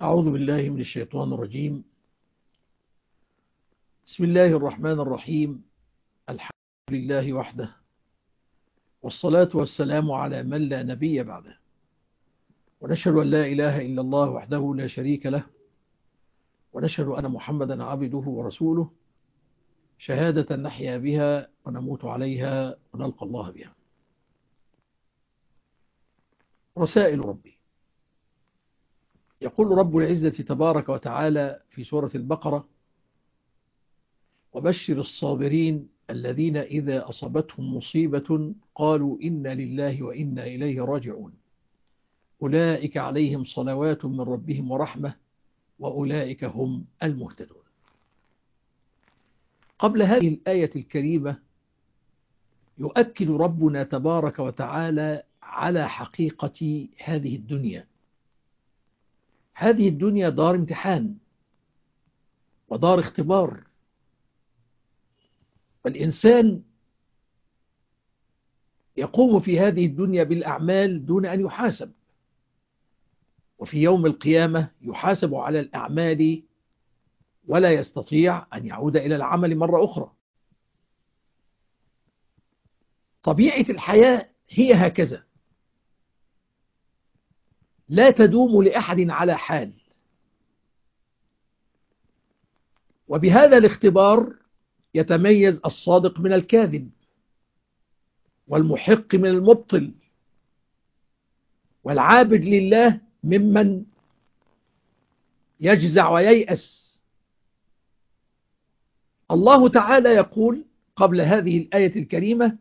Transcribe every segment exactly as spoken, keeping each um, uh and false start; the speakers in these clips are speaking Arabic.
أعوذ بالله من الشيطان الرجيم. بسم الله الرحمن الرحيم. الحمد لله وحده، والصلاة والسلام على من لا نبي بعده، ونشهد أن لا إله إلا الله وحده لا شريك له، ونشهد أن محمدا عبده ورسوله، شهادة نحيا بها ونموت عليها ونلقى الله بها. رسائل ربي. يقول رب العزة تبارك وتعالى في سورة البقرة: وبشر الصابرين الذين إذا أصابتهم مصيبة قالوا إنا لله وإنا إليه راجعون أولئك عليهم صلوات من ربهم ورحمة وأولئك هم المهتدون. قبل هذه الآية الكريمة يؤكد ربنا تبارك وتعالى على حقيقة هذه الدنيا. هذه الدنيا دار امتحان ودار اختبار، والإنسان يقوم في هذه الدنيا بالأعمال دون أن يحاسب، وفي يوم القيامة يحاسب على الأعمال ولا يستطيع أن يعود إلى العمل مرة أخرى. طبيعة الحياة هي هكذا، لا تدوم لأحد على حال. وبهذا الاختبار يتميز الصادق من الكاذب، والمحق من المبطل، والعابد لله ممن يجزع وييأس. الله تعالى يقول قبل هذه الآية الكريمة: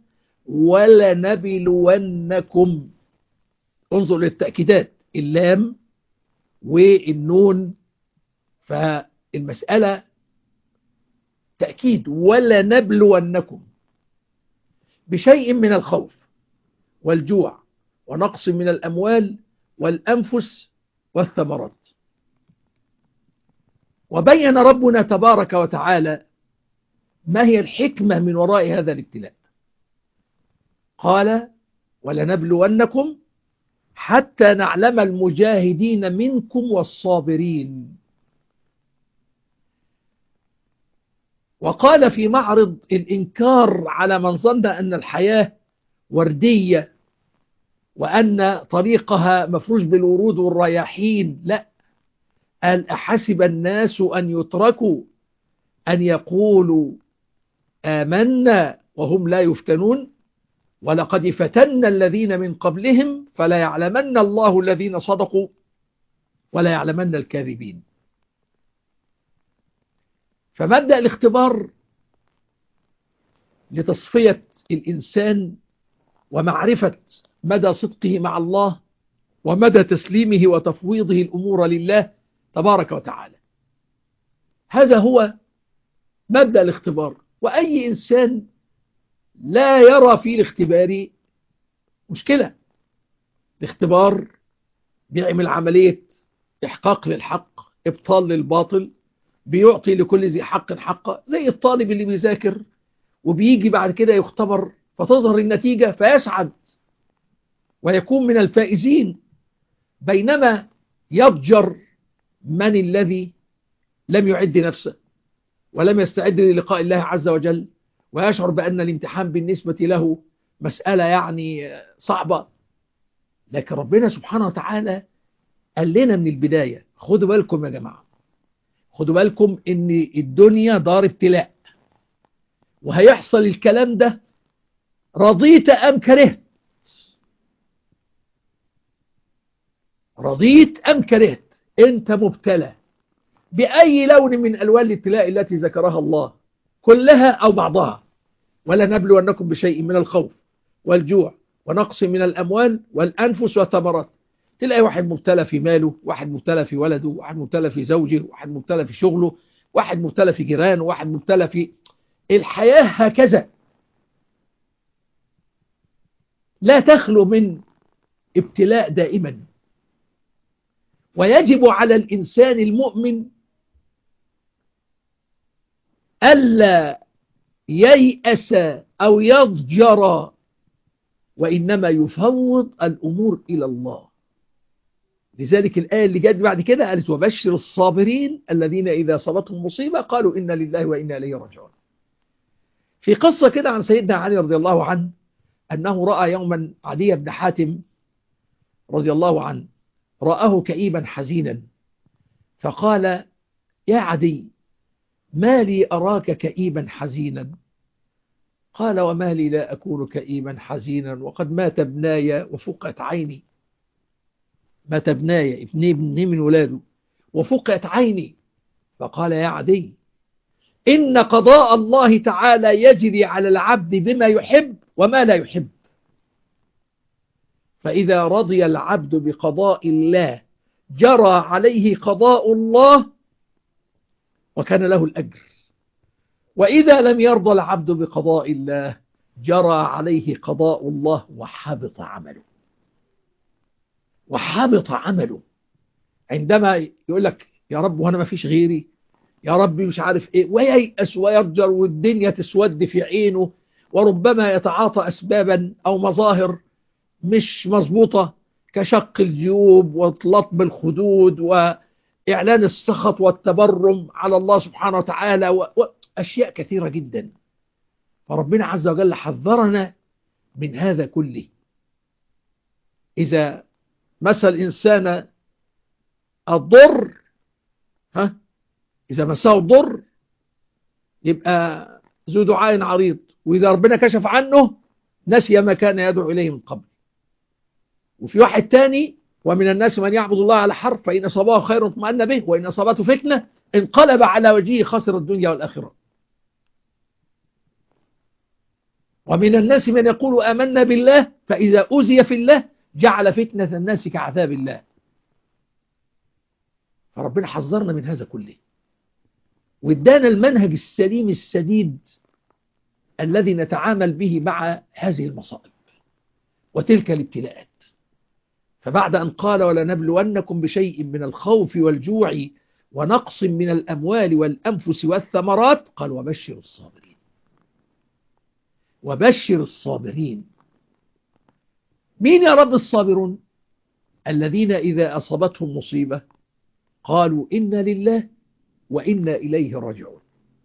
ولنبلونكم. انظر للتأكيدات، اللام والنون، فالمسألة تأكيد. ولنبلونكم بشيء من الخوف والجوع ونقص من الأموال والأنفس والثمرات. وبين ربنا تبارك وتعالى ما هي الحكمة من وراء هذا الابتلاء. قال: ولنبلونكم حتى نعلم المجاهدين منكم والصابرين. وقال في معرض الإنكار على من ظن أن الحياة وردية وأن طريقها مفروش بالورود والرياحين: لا، قال: أحسب الناس أن يتركوا أن يقولوا آمنا وهم لا يفتنون ولقد فتنا الذين من قبلهم فلا يعلمن الله الذين صدقوا ولا يعلمن الكاذبين. فمبدأ الاختبار لتصفية الإنسان ومعرفة مدى صدقه مع الله ومدى تسليمه وتفويضه الأمور لله تبارك وتعالى. هذا هو مبدأ الاختبار. وأي إنسان لا يرى في الاختبار مشكلة. الاختبار بيعمل عملية إحقاق للحق، إبطال للباطل، بيعطي لكل ذي حق حقه. زي الطالب اللي بيذاكر وبيجي بعد كده يختبر فتظهر النتيجة فيسعد ويكون من الفائزين، بينما يضجر من الذي لم يعد نفسه ولم يستعد للقاء الله عز وجل، ويشعر بأن الامتحان بالنسبة له مسألة يعني صعبة. لكن ربنا سبحانه وتعالى قال لنا من البداية: خدوا بالكم يا جماعة، خدوا بالكم ان الدنيا دار ابتلاء، وهيحصل الكلام ده رضيت أم كرهت. رضيت أم كرهت، انت مبتلى بأي لون من ألوان الابتلاء التي ذكرها الله، كلها أو بعضها. ولنبلونكم بشيء من الخوف والجوع ونقص من الأموال والأنفس والثمرات. تلاقي واحد مبتلى في ماله، واحد مبتلى في ولده، واحد مبتلى في زوجه، واحد مبتلى في شغله، واحد مبتلى في جيرانه، واحد مبتلى في الحياة. هكذا لا تخلو من ابتلاء دائما. ويجب على الإنسان المؤمن ألا ييأس أو يضجر، وإنما يفوض الأمور إلى الله. لذلك الآية اللي جت بعد كده قالت وبشر الصابرين الذين إذا أصابتهم مصيبة قالوا إنا لله وإنا إليه راجعون. في قصة كده عن سيدنا علي رضي الله عنه أنه رأى يوما عدي بن حاتم رضي الله عنه، رآه كئيبا حزينا، فقال يا عدي ما لي أراك كئيبا حزينا؟ قال وما لي لا أكون كئيبا حزينا وقد مات ابناي وفقت عيني. مات ابناي، ابني ابني من ولاده، وفقت عيني. فقال يا عدي إن قضاء الله تعالى يجري على العبد بما يحب وما لا يحب، فإذا رضي العبد بقضاء الله جرى عليه قضاء الله وكان له الأجر، وإذا لم يرضى العبد بقضاء الله جرى عليه قضاء الله وحبط عمله. وحبط عمله عندما يقول لك يا رب وانا ما فيش غيري، يا رب مش عارف ايه، وييأس ويرجر والدنيا تسود في عينه، وربما يتعاطى أسبابا أو مظاهر مش مظبوطة كشق الجيوب وطلطم الخدود وإعلان السخط والتبرم على الله سبحانه وتعالى وأشياء كثيرة جدا. فربنا عز وجل حذرنا من هذا كله. إذا مس الإنسان الضر، ها إذا مسه الضر يبقى ذو دعاء عريض، وإذا ربنا كشف عنه نسي ما كان يدعو إليه من قبل. وفي واحد تاني ومن الناس من يعبد الله على حرف فإن أصابه خير اطمأن به وإن أصابته فتنة انقلب على وجهه خسر الدنيا والآخرة. ومن الناس من يقول آمنا بالله فإذا أوذي في الله جعل فتنة الناس كعذاب الله. فربنا حذرنا من هذا كله وادانا المنهج السليم السديد الذي نتعامل به مع هذه المصائب وتلك الابتلاءات. فبعد أن قال ولنبلونكم بشيء من الخوف والجوع ونقص من الأموال والأنفس والثمرات قال وبشر الصابرين. وبشر الصابرين. مين يا رب الصابرون؟ الذين إذا أصابتهم مصيبة قالوا إنا لله وإنا إليه راجعون.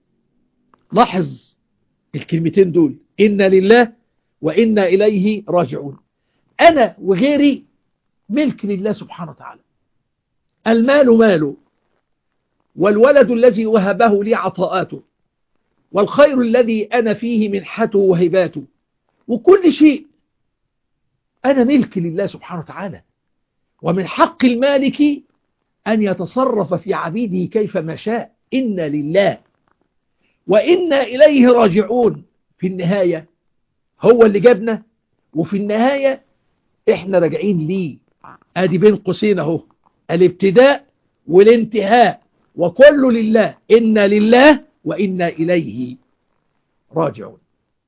لاحظ الكلمتين دول، إنا لله وإنا إليه راجعون. أنا وغيري ملك لله سبحانه وتعالى. المال ماله، والولد الذي وهبه لي عطاءاته، والخير الذي أنا فيه منحته وهباته، وكل شيء أنا ملك لله سبحانه وتعالى. ومن حق المالك أن يتصرف في عبيده كيفما شاء. إنا لله وإنا إليه راجعون. في النهاية هو اللي جابنا، وفي النهاية إحنا راجعين ليه. أدي بين قوسين أهو الابتداء والانتهاء، وكل لله. إنا لله وإنا إليه راجعون.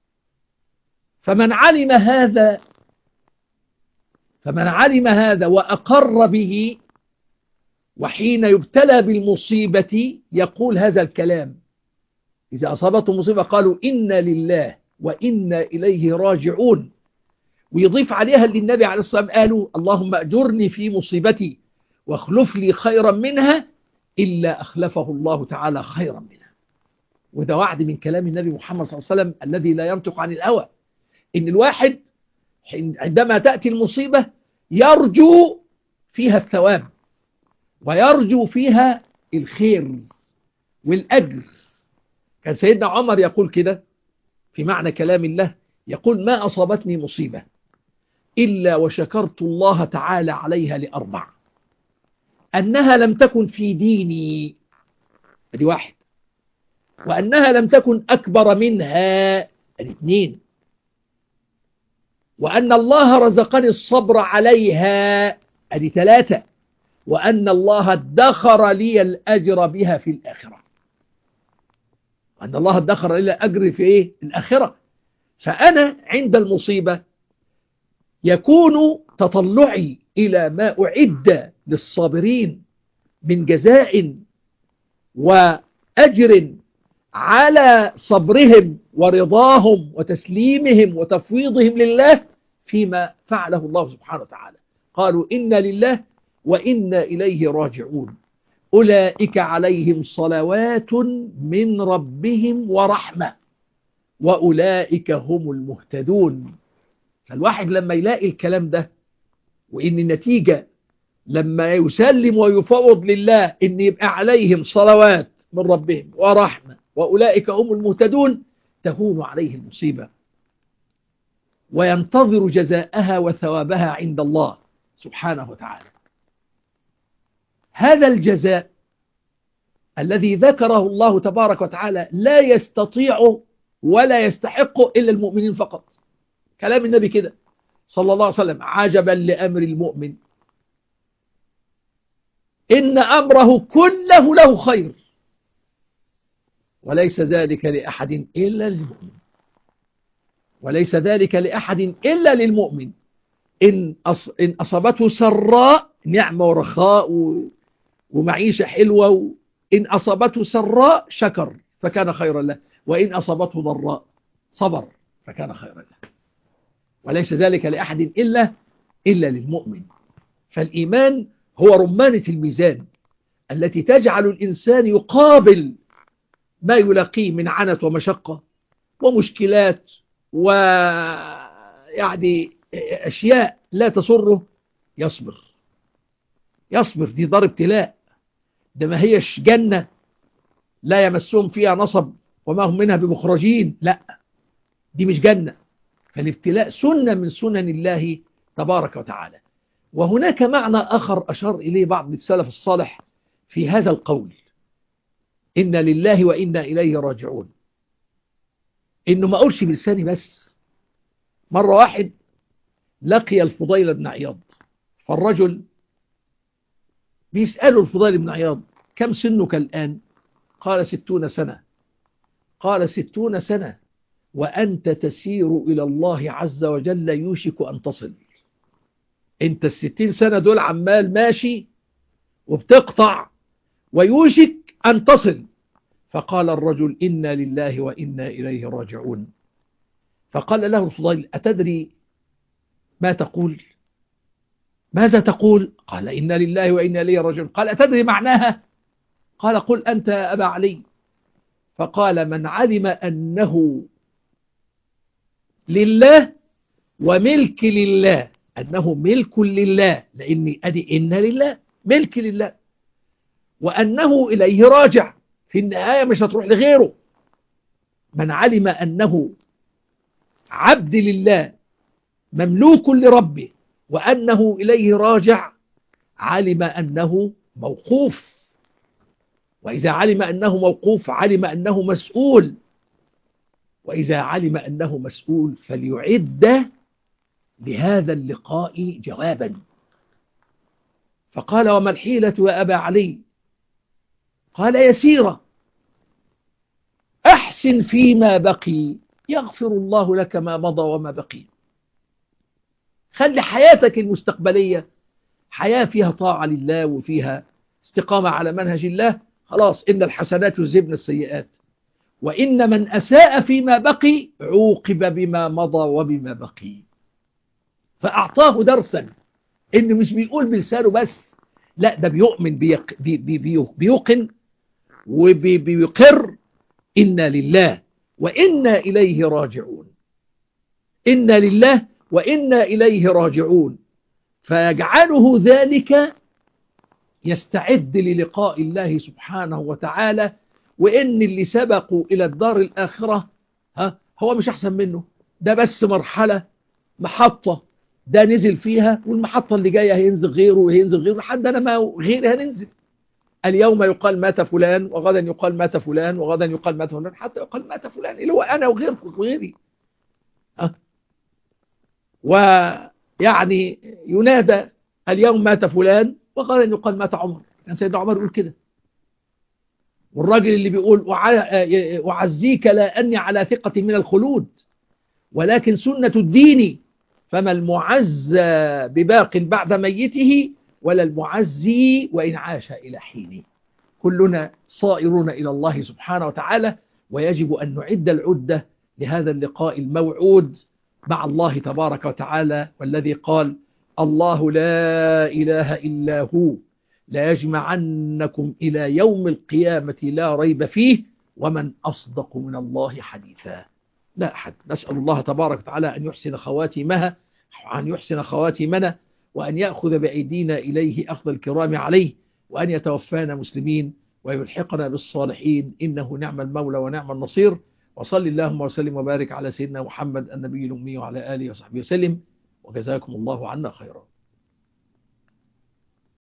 فمن علم هذا فمن علم هذا وأقر به، وحين يبتلى بالمصيبة يقول هذا الكلام. إذا أصابته مصيبة قالوا إنا لله وإنا إليه راجعون. ويضيف عليها اللي النبي عليه الصلاة والسلام قالوا اللهم أجرني في مصيبتي واخلف لي خيرا منها إلا أخلفه الله تعالى خيرا منها. وده وعد من كلام النبي محمد صلى الله عليه وسلم الذي لا ينطق عن الهوى، إن الواحد عندما تأتي المصيبة يرجو فيها الثواب ويرجو فيها الخير والأجر. كان سيدنا عمر يقول كده في معنى كلام الله، يقول ما أصابتني مصيبة إلا وشكرت الله تعالى عليها لأربع: أنها لم تكن في ديني، ادي واحد، وأنها لم تكن أكبر منها، ادي اثنين، وأن الله رزقني الصبر عليها، ادي ثلاثة، وأن الله ادخر لي الأجر بها في الآخرة. أن الله ادخر لي الأجر في إيه؟ الآخرة. فأنا عند المصيبة يكون تطلعي إلى ما أعد للصابرين من جزاء وأجر على صبرهم ورضاهم وتسليمهم وتفويضهم لله فيما فعله الله سبحانه وتعالى. قالوا إنا لله وإنا إليه راجعون أولئك عليهم صلوات من ربهم ورحمة وأولئك هم المهتدون. فالواحد لما يلاقي الكلام ده، وإن النتيجة لما يسلم ويفوض لله إن يبقى عليهم صلوات من ربهم ورحمة وأولئك هم المهتدون، تهون عليه المصيبة وينتظر جزاءها وثوابها عند الله سبحانه وتعالى. هذا الجزاء الذي ذكره الله تبارك وتعالى لا يستطيع ولا يستحق إلا المؤمنين فقط. كلام النبي كده صلى الله عليه وسلم: عجبا لأمر المؤمن إن أمره كله له خير وليس ذلك لأحد إلا للمؤمن. وليس ذلك لأحد إلا للمؤمن. إن إن أصابته سراء نعمة ورخاء ومعيشة حلوة، إن أصابته سراء شكر فكان خيرا له، وإن أصابته ضراء صبر فكان خيرا له. وليس ذلك لأحد إلا إلا للمؤمن. فالإيمان هو رمانة الميزان التي تجعل الإنسان يقابل ما يلاقيه من عنت ومشقة ومشكلات ويعني أشياء لا تسره، يصبر. يصبر. دي دار ابتلاء، ده ما هيش جنة لا يمسهم فيها نصب وما هم منها بمخرجين، لا، دي مش جنة. فالابتلاء سنة من سنن الله تبارك وتعالى. وهناك معنى آخر أشار إليه بعض السلف الصالح في هذا القول: إن لله وإنا إليه راجعون. إنه ما أقولش بلساني بس. مرة واحد لقي الفضيل بن عياض، فالرجل بيسأله الفضيل بن عياض: كم سنك الآن؟ قال: ستون سنة. قال: ستون سنة وأنت تسير إلى الله عز وجل يوشك أن تصل. أنت الستين سنة دول عمال ماشي وبتقطع ويوشك أن تصل. فقال الرجل: إنا لله وإنا إليه راجعون. فقال له الفضيل: أتدري ما تقول؟ ماذا تقول؟ قال: إنا لله وإنا إليه راجعون. قال: أتدري معناها؟ قال: قل أنت يا أبا علي. فقال: من علم أنه لله وملك لله، أنه ملك لله، لأني أدي إن لله ملك لله، وأنه إليه راجع، في النهاية مش هتروح لغيره. من علم أنه عبد لله مملوك لربه وأنه إليه راجع، علم أنه موقوف. وإذا علم أنه موقوف علم أنه مسؤول. وإذا علم أنه مسؤول فليعد لهذا اللقاء جوابا. فقال: وما الحيلة يا أبا علي؟ قال: يسيرة. أحسن فيما بقي يغفر الله لك ما مضى وما بقي. خلي حياتك المستقبلية حياة فيها طاعة لله وفيها استقامة على منهج الله. خلاص، إن الحسنات يذهبن السيئات، وإن من أساء فيما بقي عوقب بما مضى وبما بقي. فأعطاه درسا إنه مش بيقول بلسانه بس، لا، ده بيؤمن بيق بي بي بي بيوقن وبيقر: إنا لله وإنا إليه راجعون. إنا لله وإنا إليه راجعون. فيجعله ذلك يستعد للقاء الله سبحانه وتعالى، وإن اللي سبقوا إلى الدار الآخرة ها هو مش أحسن منه، ده بس مرحلة، محطة ده نزل فيها، والمحطة اللي جاية هينزل غيره وهينزل غيره لحد أنا ما غيري هننزل. اليوم يقال مات فلان، وغدا يقال مات فلان، وغدا يقال مات فلان، حتى يقال مات فلان اللي هو أنا وغيركم وغيري. ها ويعني ينادى اليوم مات فلان وغدا يقال مات عمر. كان سيدنا عمر يقول كده. والراجل اللي بيقول: وعزيك لا أني على ثقة من الخلود ولكن سنة الدين، فما المعزى بباق بعد ميته ولا المعزي وإن عاش إلى حين. كلنا صائرون إلى الله سبحانه وتعالى، ويجب أن نعد العدة لهذا اللقاء الموعود مع الله تبارك وتعالى، والذي قال: الله لا إله إلا هو لا يجمعنكم إلى يوم القيامة لا ريب فيه ومن أصدق من الله حديثا. لا أحد. نسأل الله تبارك وتعالى أن يحسن خواتمها، أن يحسن خواتمنا، وأن يأخذ بأيدينا إليه أخذ الكرام عليه، وأن يتوفانا مسلمين ويلحقنا بالصالحين، إنه نعم المولى ونعم النصير. وصل اللهم وسلم وبارك على سيدنا محمد النبي الأمي وعلى آله وصحبه وسلم، وجزاكم الله عنا خيرا.